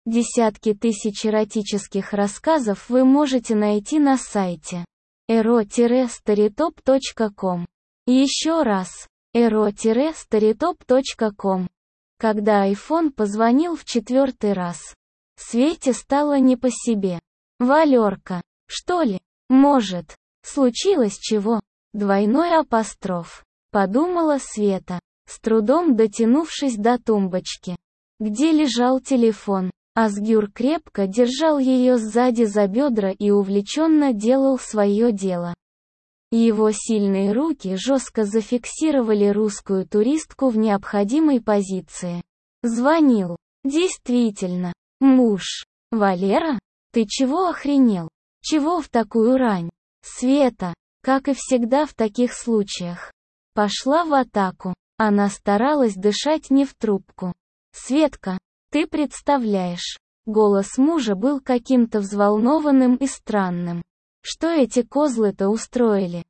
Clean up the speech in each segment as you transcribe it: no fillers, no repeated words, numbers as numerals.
Десятки тысяч эротических рассказов вы можете найти на сайте ero-storytop.com. Еще раз, ero-storytop.com. Когда iPhone позвонил в 4-й раз, Свете стало не по себе. «Валерка, что ли? Может, случилось чего?» Двойной апостроф. Подумала Света, с трудом дотянувшись до тумбочки, где лежал телефон. Азгюр крепко держал ее сзади за бедра и увлеченно делал свое дело. Его сильные руки жестко зафиксировали русскую туристку в необходимой позиции. Звонил. Действительно. Муж. «Валера? Ты чего охренел? Чего в такую рань?» Света, как и всегда в таких случаях, пошла в атаку. Она старалась дышать не в трубку. «Светка, ты представляешь?» Голос мужа был каким-то взволнованным и странным. «Что эти козлы-то устроили?»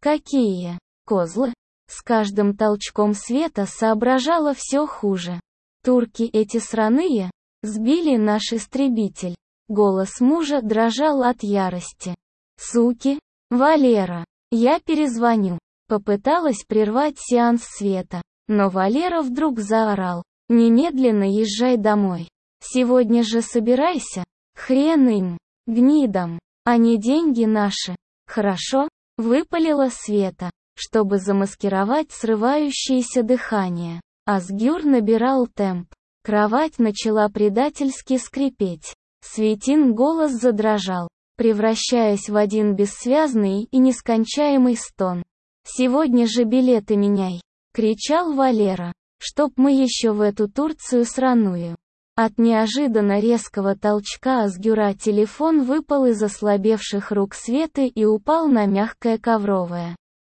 «Какие козлы?» С каждым толчком Света соображала все хуже. «Турки эти сраные сбили наш истребитель». Голос мужа дрожал от ярости. «Суки! Валера, я перезвоню». Попыталась прервать сеанс Света, но Валера вдруг заорал: «Немедленно езжай домой. Сегодня же собирайся. Хрен им, гнидам, а не деньги наши. Хорошо?» Выпалила Света, чтобы замаскировать срывающееся дыхание. Азгюр набирал темп. Кровать начала предательски скрипеть. Светин голос задрожал, превращаясь в один бессвязный и нескончаемый стон. «Сегодня же билеты меняй!» — кричал Валера, «чтоб мы еще в эту Турцию сраную». От неожиданно резкого толчка Азгюра телефон выпал из ослабевших рук Светы и упал на мягкое ковровое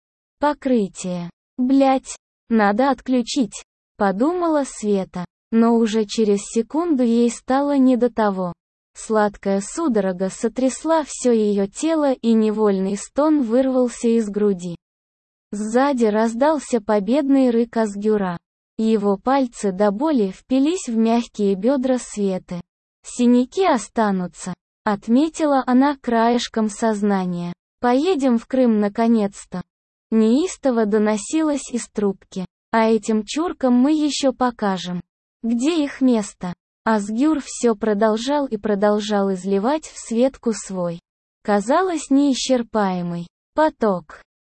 покрытие. «Блядь, надо отключить», — подумала Света, но уже через секунду ей стало не до того. Сладкая судорога сотрясла все ее тело, и невольный стон вырвался из груди. Сзади раздался победный рык Азгюра. Его пальцы до боли впились в мягкие бедра Светы. «Синяки останутся», — отметила она краешком сознания. «Поедем в Крым наконец-то». Неистово доносилось из трубки. «А этим чуркам мы еще покажем, где их место». Азгюр все продолжал и продолжал изливать в Светку свой, казалось, неисчерпаемый поток.